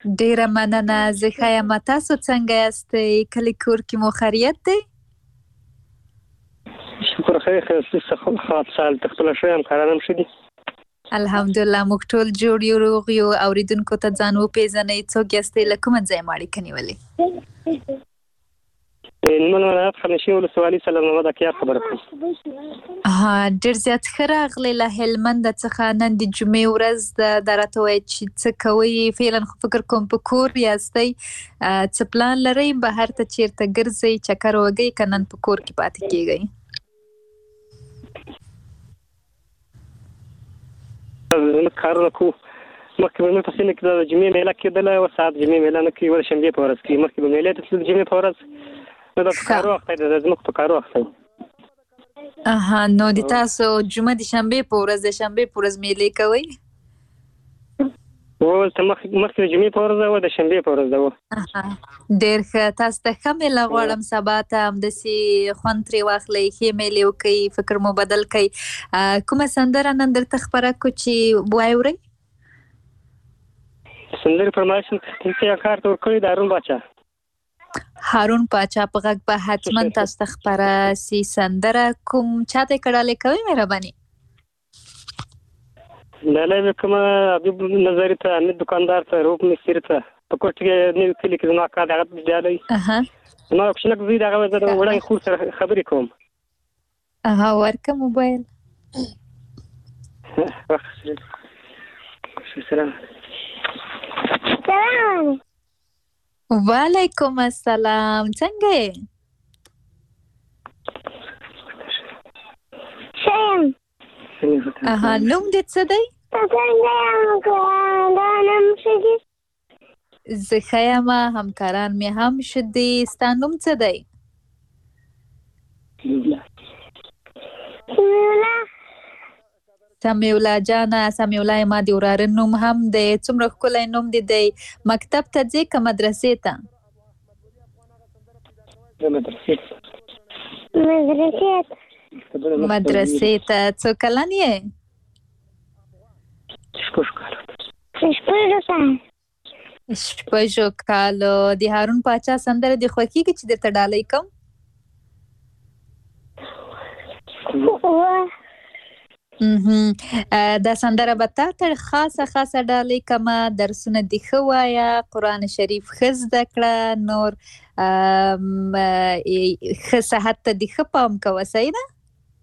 ډیره مننه. زه ښه یم. تاسو څنګه یاستئ؟ کلی کور کې مو خیریت دی؟ شکر خیر خیر څه خاص سال تخپل شوم کارانم شدي. الحمدلله موږ ټول جوړ یو روغ یو. اوریدونکو ته ځان وپېژنئ، څوک یاستئ، له کومه ځایه مو اړیکه نیولې؟ هلمند ولایت خانشي ولسوالي سلام محمد اکیار خبره کوم. ها ډېر زیات ښه راغلی. له هلمند څخه نن د جمعې ورځ ده. دا راته وایي چې څه کوئ؟ فعلا خو فکر کوم په کور یاستئ. څه پلان لرئ؟ بهر ته چیرته ګرځئ، چکر وهئ که نن په کور کې پاتې کیږئ؟ کارونه کوو. مخکې به مې په سیمه کې د جمعې میله کېدله، اوس ساعت جمعې میله نه کوي، ولې شنبې په ورځ کوي. مخکې به میلې ته تلل د جمعې په ورځ، نو دا په کارو وخت دی، د ځمکو په کارو وخت دی. اها نو د تاسو جمعه د شنبې په ورځ د شنبې په ورځ میلې کوئ؟ اوس مخکې د جمعې په ورځ ده او د شنبې په ورځ ده. ډېر ښه. تاسو ته ښه میله غواړم. سبا ته همداسې خوند ترې واخلئ، ښې میلې وکړئ، فکر مو بدل کړئ. کومه سندره نن درته خپره کړو چې واورئ؟ سندرې فرمایش مې کار ته ورکړی د هارون باچا. هارون باچا په غږ به حتما تاسو ته خپره سي سندره. کوم چاته کړالی کوئ مهرباني؟ ډالۍ به کومه حبیب نظري ته، حمید دکاندار ته، روپ مستري ته، په کوټ کې نوي کلي کې زما کار د هغه ډالۍ. زما کوچنک زوی د هغه زه د وړاندې خور سره خبرې کوم. اها ورکه موبایل. سلام. سلام. وعلیکم السلام. څنګه یې؟ ښه یم. اها نوم دې څه دی؟ زه ښه یم، همکاران مې هم ښه دي. ستا نوم څه دی؟ سمیولا جانه. سمیولا ما د وراره نوم هم دی. څومره ښکلی نوم دې دی. مکتب ته ځې که مدرسې ته؟ مدرسې مدرسې ته. څو کلن یې؟ شپږو کالو. د هارون باچا سندره دې خوښېږي چې درته ډالۍ کوم؟ دا سندره به تا ته خاصه خاصه ډالۍ کومه. درسونه دې ښه وایه، قرآن شریف ښه زده کړه، نور ښه صحت ته دې ښه پام کوه. صحیح ده؟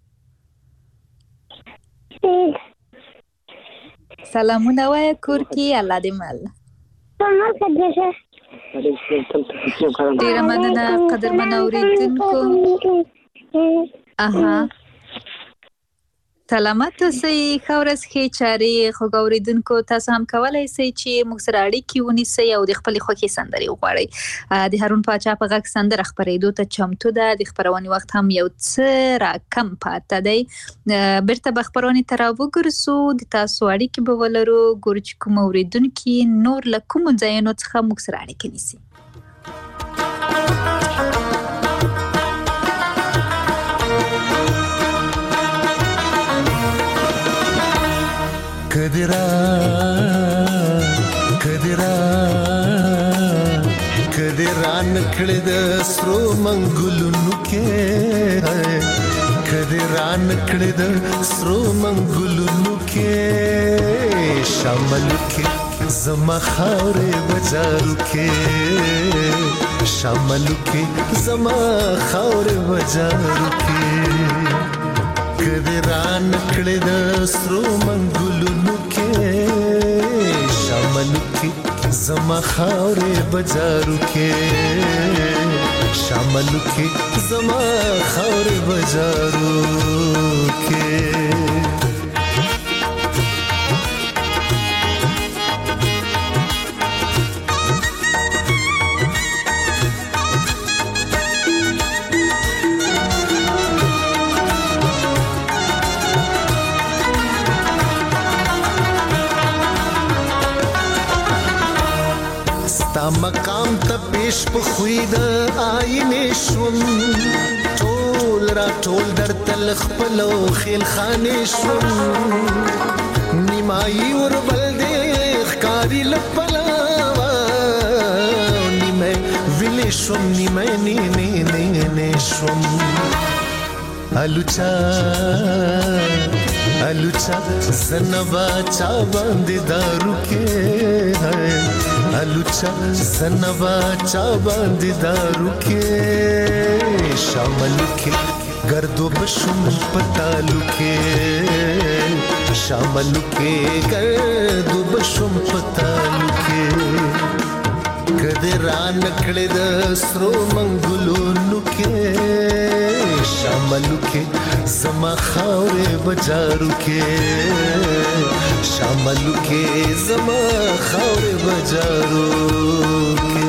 سلامونه وایه کور کې. الله دې مل. ډېره مننه قدرمن اورېدونکو. اها سلامت اوسئ. ښه ورځ، ښې چارې. خوږ اورېدونکو تاسو هم کولی شئ چې موږ سره اړیکې ونیسئ او د خپلې خوښې سندرې وغواړئ. د هارون باچا په غږ سندره خپرېدو ته چمتو ده. د خپرونې وخت هم یو څه راکم پاته دی. بیرته به خپرونې ته راوګرځو، د تاسو اړیکې به ولرو، ګورو چې کوم اورېدونکي نور له کومو ځایونو څخه موږ سره اړیکې نیسي. کدرا کدرا کدرا نکړه د سرو منګلونو کې، کدرا نکړه د سرو منګلونو کې، شامل کې زما خاورې وجارو کې، شامل کې زما خاورې وجارو کې، کدرا نکړه د سرو منګلونو کې، شامل کې زما خاورې بجارو کې، شامل کې زما خاورې بجارو کې. مقام ته پیش په خوی د آینې شوم، ټول را ټول در تل خپلو خیل خانې شوم، نیمایي ور بل دې ښکاري لپلاوا هاي ویلې شوم نیمه نیمه نیمه شوم الوچا الوچا زنبا چا باندې دارو کې هاي الوچا زنبا چا باندې دارو کې شامل کې گردو بشم پتالو کې شامل کې گردو بشم پتالو کې کده را نکړې د سرو منګلونو کې شامل کې زما خاورې بجارو کې شامل کې زما خاورې بجارو کې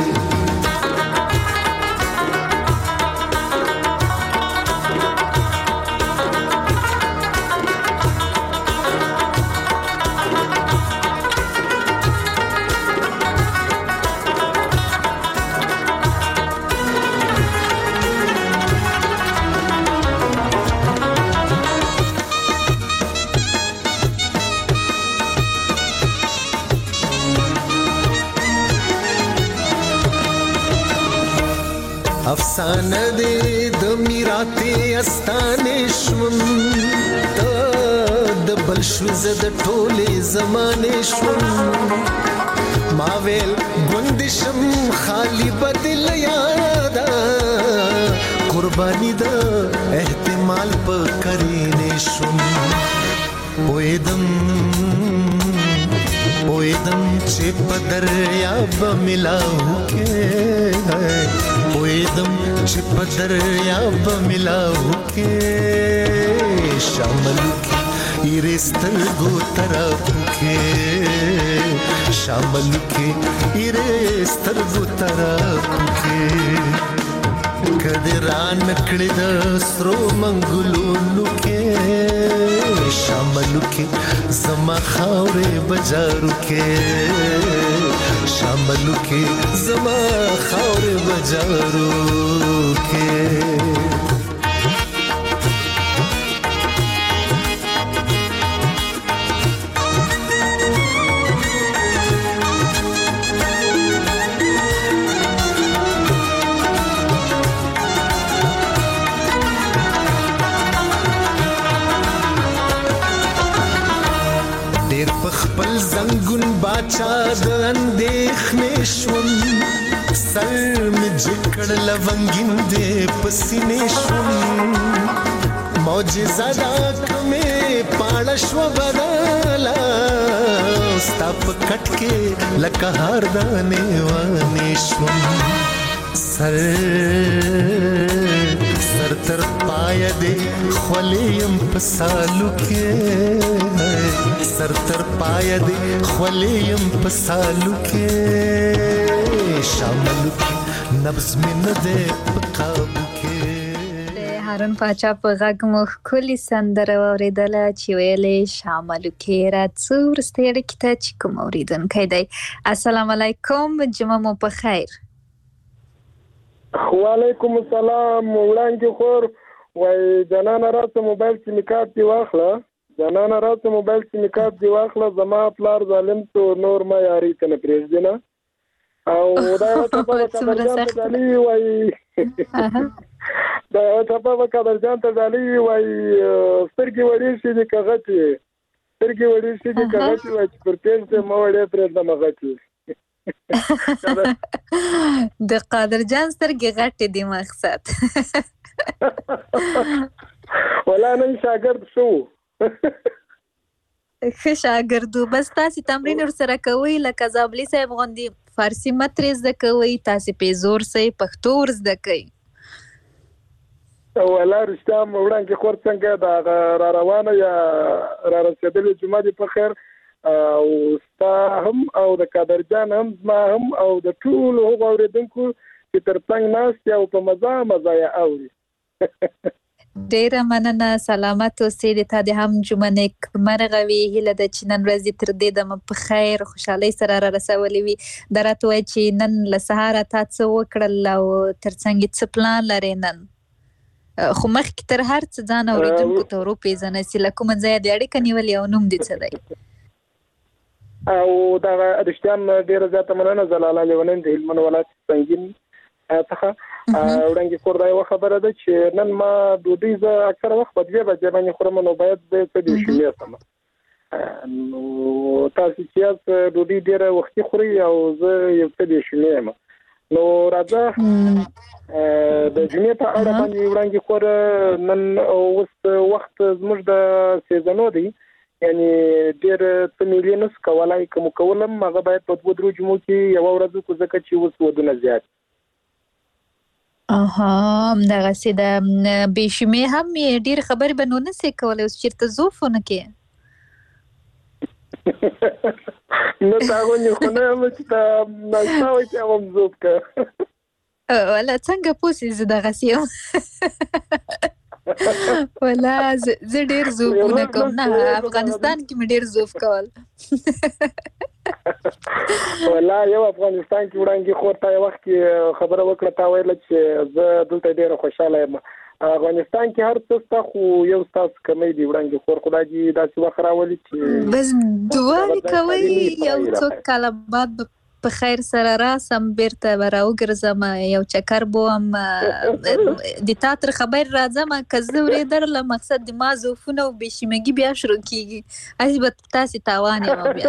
افسانه دې د میراته استانې شوم ته د بل شو زه د ټولې زمانې شوم ما ویل ګوندشم خالی بدل یادا قرباني د احتمال په کرینې شوم پویدم پویدم چې په دریاب ملاو کې پویدم چې په دریاب ملاو کې شامل کې ایرستل گو طرف کې شامل کې ایرستل گو طرف کې کده را نکړې د سرو منګلونو کې شامل کې زما خاورې بجارو کې شامل کې زما خاورې بجارو کې خپل زنګون باچا د اندېښنې شوم سر مې جکړ لونګین دې پسینې شوم معجزه دا کمې پاړه شوه بدله ستا په کټ کې لکه هار دانې وانې شوم سر سر تر پایه دې خولې یم په سالو کې سر تر پایه دې خولې یم په سالو کې شامل کې نبض مې نه دې په قابو کې هارون پاچا په غږ مو ښکلې سندره واورېدله چې ویلې شامل کې راځو وروستۍ اړیکې ته چې کوم اورېدونکی دی السلام علیکم جمعه مو په خیر وعلیکم السلام وړاندې خور وای جنانه راته موبایل چې میکات دی واخله جنانه راته موبایل چې میکات دی واخله زما پلار ظالم تو نور ما یاري کنه پرېږدي نه او دا ته په کابل ځاني وای دا ته په کابل ځان ته ځالي وای سترګې وړې شي د کغتی سترګې وړې شي د کغتی وای پر پېژه مو وړې پرېږدم غتی د قادر جان سترګې غټې دي مقصد ولا نن شاګرد شو ښه شاګردو بس تاسې تمرین ورسره کوئ لکه زابلي صاحب غوندې فارسي مترې زده کوئ تاسې پیزور صحیح پښتو ور زده کوئ ولا رښتیا وړاندې خور څنګه دا را روانه یا را رسېدلې جمعه دې په خیر او ستا هم او د قادر جان هم زما هم او د ټولو هغو اورېدونکو چې تر څنګ ناست یا په مزه مزه یې اوري ډیره مننه سلامت اوسې د تا د هم جمعه نیکمرغه وي هیله ده چې نن ورځ تر دې دمه په خیر خوشحالۍ سره را رسولې وي دا راته وایي چې نن له سهاره تا څه وکړل او تر څنګ یې څه پلان لرې نن خو مخکې تر هر څه ځان اورېدونکو ته وروپېژنه چې له کومه ځایه دې اړیکه نیولې او نوم دې څه دی او دا رښتیا ډیره زیاته مننه زلاله لیونین د هلمند ولایت سنگین څخه وړاندې کور دا یو خبره ده چې نن ما ډوډۍ زه اکثر وخت په دې بجې باندې خورم نو باید زه څه دې شمې سم نو تاسو چې ډوډۍ ډیره وختي خوري او زه یو څه دې شمې ما نو راځه د جمعې په اړه باندې وړاندې کور نن اوس وخت زموږ د سیزنو دی یعنی ډیر څه ملي نس کولای کوم کولم هغه باید په دوه درو جمعو کې یو ورځ کو ځکه چې اوس ودونه زیات اها دغه سي د بشمه هم ډیر خبر بنونه سي کولای اوس چیرته زوفونه کې نو دا غوښنه خو نه مې ته نه شاوې چې هم زوف کا ولا څنګه پوسې دغه سي ولا زه ډیر زوفونه کوم نه افغانستان کې مې ډیر زوف کول ولا یو افغانستان کې وړاندې خو ته وخت کې خبره وکړه تا ویل چې زه دلته ډیر خوشاله یم افغانستان کې هر څه خو یو تاسو کمې دی وړاندې خو خدای دې داسې وخت راولي چې بس دعا کوي یو څو کاله بعد په خیر سره راسم بیرته راو ګرځم یو چکر بوم د تاتر خبر راځم کزه ورې درله مقصد د ما زوفونه او بشمګي بیا شروع کیږي اسی به تاسو تاوان یم بیا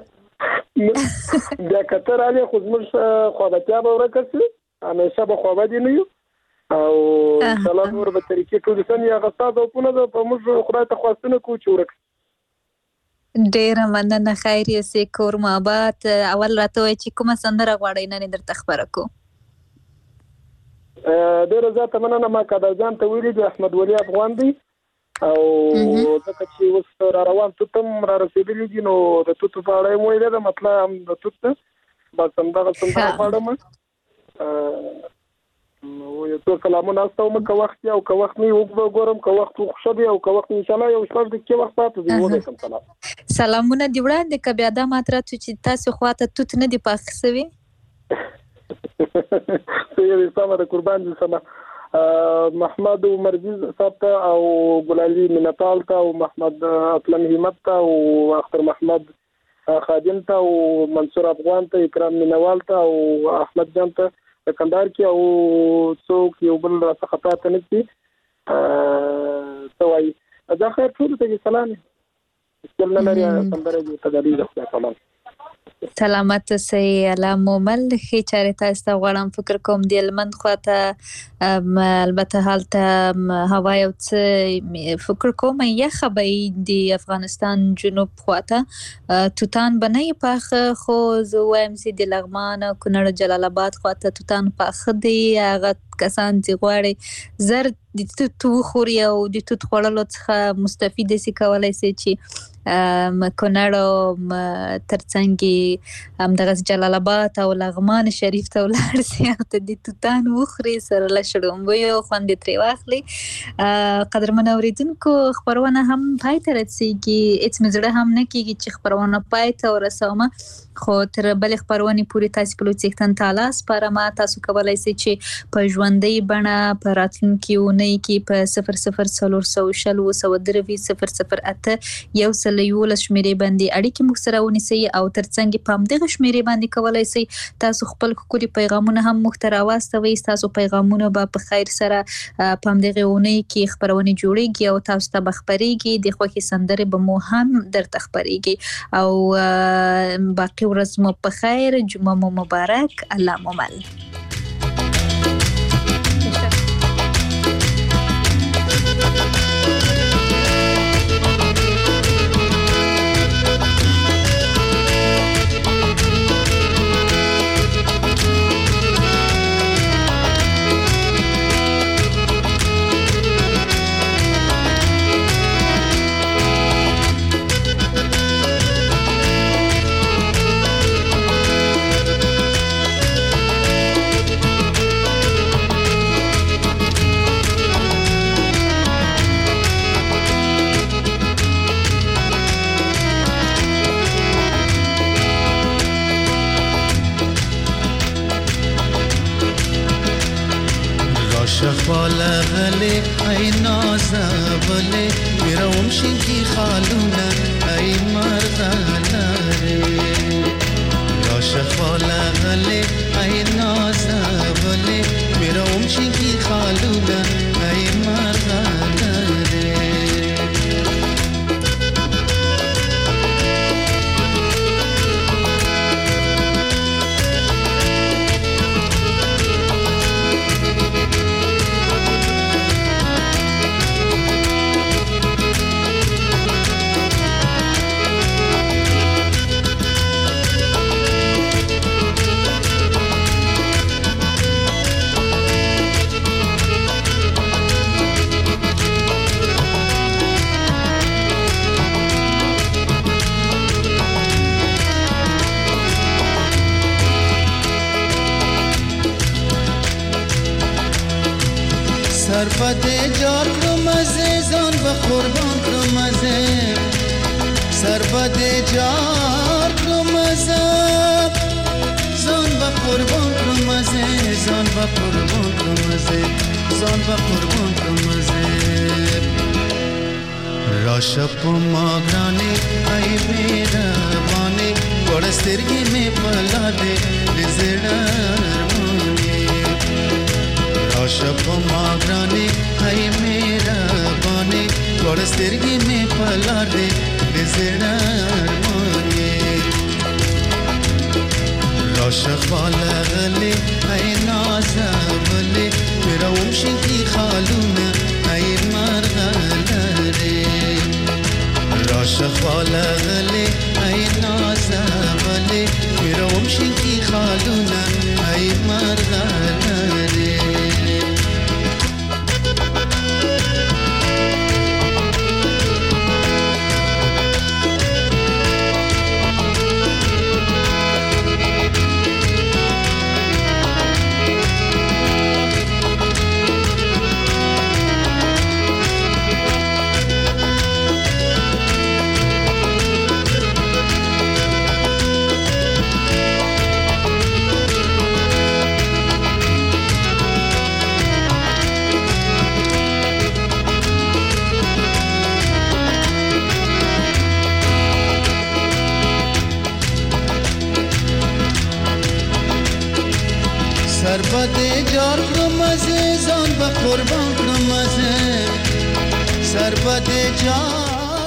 بیا کتر علي خو زموږ خوابتیا به ورکسي همیشه به خوابدي نه یو او سلام ور به طریقې ټول سن یا غصاد او په نه په موږ خدای ته خواستنه کو چې ورک ډیر مننه خیر یې سي کور مابات اول راته وای چې کومه سندره غواړی نه درته خبره کو ډیر زیاته مننه ما کډر ځان ته ویلي د احمد ولی افغان دی او ځکه چې اوس را روان ته تم را رسیدلی دي نو د توت په اړه مو ویل دا مطلب هم د توت بس هم دا څنګه پاړم نو یو څو کلامونه استو مکه وخت او که وخت نه وګورم که وخت خوشبي او که وخت ان شاء الله یو شپږ دقیقې وخت پاتې دی وګورم سلام سلامونه دی وړاندې ک بیا دا ماتره چې تاسو خواته توت نه دی پاخسوي سيدي سامر قربان دي سما محمد مرزيز صاحب او ګلالي منطال تا او محمد اطلم همت تا او اختر محمد خادم تا او منصور افغان تا اکرام منوال تا او احمد جان تا کندهار کې او څوک یو بل څخه پاتې نه کی توای دا خیر ټول ته سلام ستل لري سندره دې تدریج خپل سلامت سي علامه مل خي چاره تاسو غواړم فکر کوم دی لمن خواته البته حالته هوا یو څه فکر کوم یخ به دی افغانستان جنوب خواته توتان بنای پاخه خو زه وایم سي د لغمان کونړ جلال آباد خواته توتان پاخه دی هغه کسان چې غواړي زر د توت خوري او د توت خوړلو څخه مستفید سي کولای سي چې م کونړ ترڅنګ هم د جلال آباد او لغمان شریف ته ولر سي ته د توتان وخري سره لشړم وي خوند تری واخلي قدرمن اوریدونکو خبرونه هم پای ته رسیږي اڅ مزړه هم نه کیږي چې خبرونه پای ته ورسوم خو تر بل خبرونه پوری تاسو کولو څښتن تعالی سپارما تاسو کولای سي چې په ژوندۍ بڼه په راتلونکي ونی کې په صفر صفر صفر صفر او صفر درې صفر صفر اته یو سل یو لس شمیرې باندې اړیکې مو سره ونیسئ او ترڅنګ په همدغه شمیرې باندې کولای سي تاسو خپل کوری پیغامونه هم محتوا واستوي تاسو پیغامونه به په خیر سره په همدغه ونی کې خبرونه جوړيږي او تاسو ته بخبريږي د خوخي سندره به مو هم درته خبريږي او باقي ورځ مو په خیر جمعه مو مبارک الله مو مل عاشق والا غلی ای نازولی میروم شنکی خالونه ای مرغلاره عاشق والا غلی ای نازولی میروم شنکی خالونه ای مرغلاره سربت جار کرم عزیزان و قربان کرم عزیز سربت جار کرم عزیز زان و قربان کرم عزیز زان و قربان کرم عزیز زان و قربان کرم عزیز راشپ ماگرانی ای میروانی گوڑسترگی میں پلا دے لزڑرمانی عاشق ماگرانی ای میربانی گوڑسترگی میں پلا دے لزڑرمانی عاشق والا غلی ای نازولی میروم شنکی خالونه ای مرغلاره عاشق والا غلی ای نازولی میروم شنکی خالونه ای مرغلاره سربت جار کرم عزیزان و قربان کرم عزیز سربت جار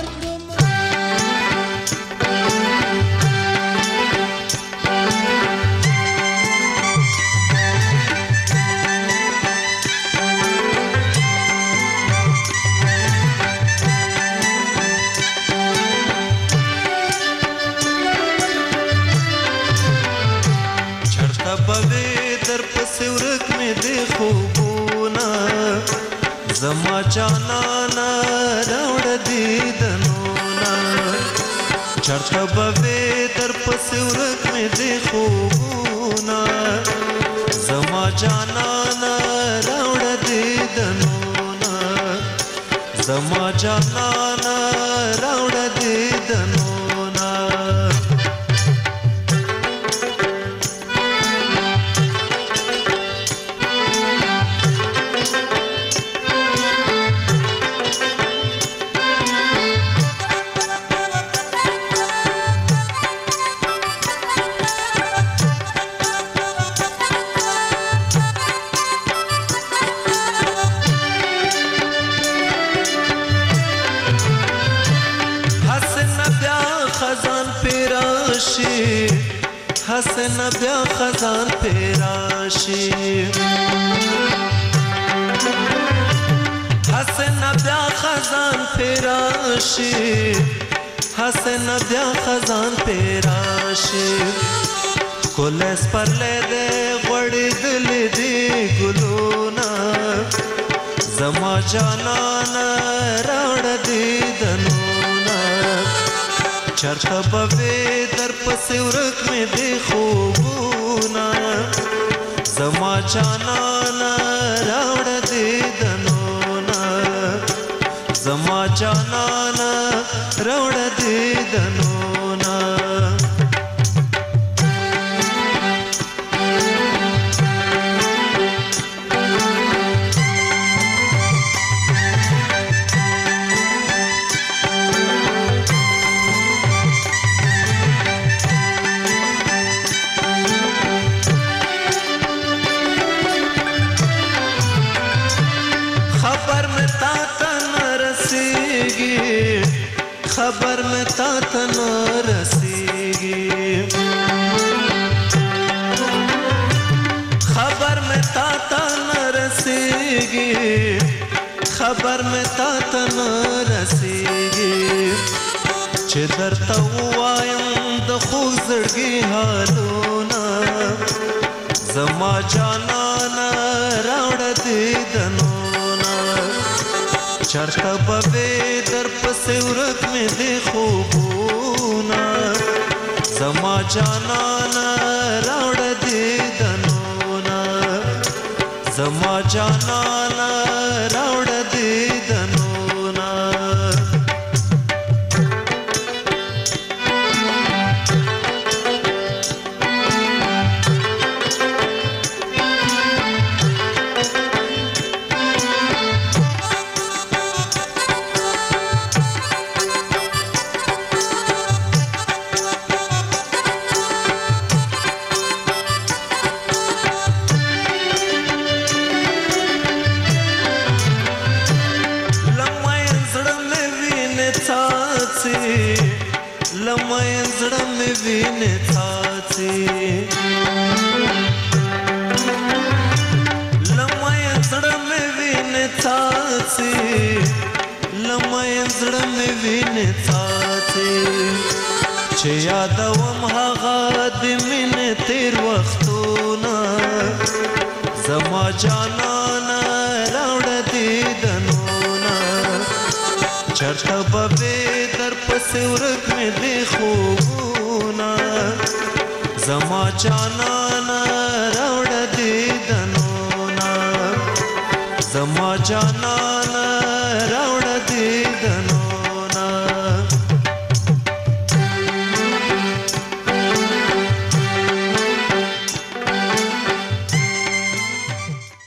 زما جانانا راوړ دیدنونا چرته به در پسې ورک مې دی خوبونا زما جانانا راوړ دیدنونا زما جانانا راوړ دیدنونا حسن بیا خزان پیراشی حسن بیا خزان پیراشی حسن بیا خزان پیراشی کولس پر لے دے غوڑی دل دی گلونا زما جانانا راوڑ دیدنونا چرته به در پسې ورک مې دی خوبونه زما جانانا راوړ دیدنونه زما جانانا راوړ دیدنونه ته نه رسیږي خبر مې تا ته نه رسیږي خبر مې تا ته نه رسیږي چې درته ووایم د خوږ زړګي حالونه زما جانانه راوړه دیدنونه چرته به وې در پسې ورک مې د خوبونه زما جانانه راوړه دیدنونه زما جانانه راوړه دیدنونه لماین زړه مې وینې څاڅي لماین زړه مې وینې څاڅي لماین زړه مې وینې څاڅي چې یادوم هغه د مینې تیر وختونه زما جانانه راوړه دیدنونه چرته به وې در پسې ورک مې د خوبونه زما جانانه راوړه دیدنونه زما جانانه